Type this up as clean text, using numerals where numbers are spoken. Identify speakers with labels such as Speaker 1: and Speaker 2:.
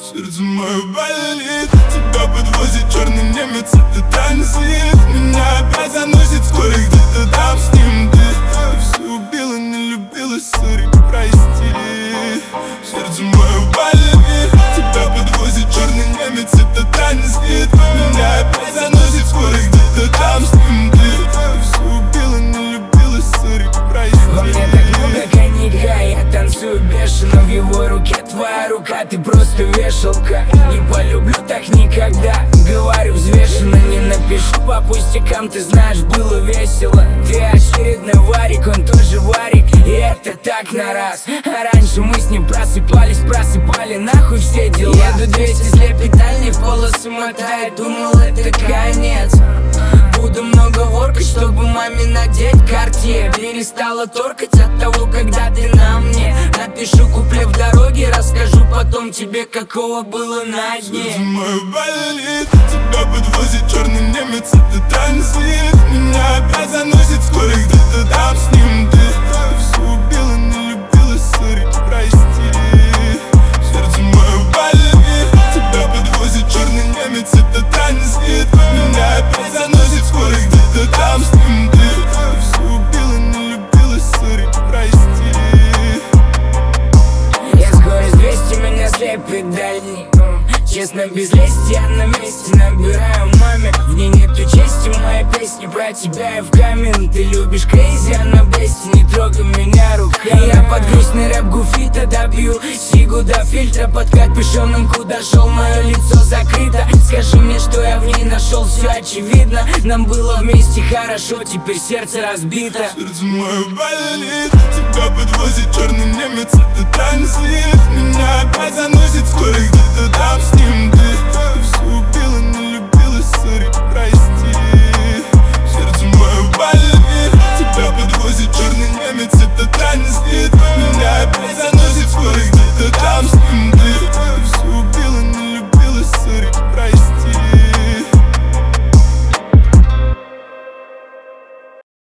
Speaker 1: Сердце мое болит, тебя подвозит черный немец, это транзит. Меня опять заносит скоро где-то там с ним ты. Все убила, не любила, сори, прости. Сердце мое болит, тебя подвозит черный немец, это транзит. Меня опять заносит скоро где-то там с ним ты. Все убила, не любила, сори, прости.
Speaker 2: Во мне так много коньяка, я танцую бешено. В его руке твоя рука, ты просто вешалка. Не полюблю так никогда, говорю взвешенно. Не напишу по пустякам, ты знаешь, было весело. Ты очередной варик, он тоже варик, и это так на раз. А раньше мы с ним просыпали нахуй все дела. Еду 200, слепит дальний, в полосы мотает, думал это конец. Буду много воркать, чтобы маме надеть Cartier. Перестала торкать от того, когда ты на мне. Напишу куплет в дороге, расскажу потом тебе, какого было на дне.
Speaker 1: Сердце мое болит, тебя подвозит черный немец, это транзит. Меня опять заносит скоро где-то там с ним ты. Все убила, не любила, сори, прости. Сердце мое болит, тебя подвозит черный немец, это транзит. Меня опять заносит скоро где-то там с ним ты. Все убила, не любила, сори, прости.
Speaker 2: Я скорость 200, меня слепит дальний. Честно, без лести, я на месте набираю маме. В ней нету чести, мои песни про тебя и в камин. Ты любишь крейзи, а на бесте не трогай меня руками. Я под грустный рэп гуфита добью сигу до фильтра. Под капюшоном куда шел, мое лицо закрыто. Скажи мне, что я в ней нашел, все очевидно. Нам было вместе хорошо, теперь сердце разбито.
Speaker 1: Сердце мое болит, тебя подвозит черный немец,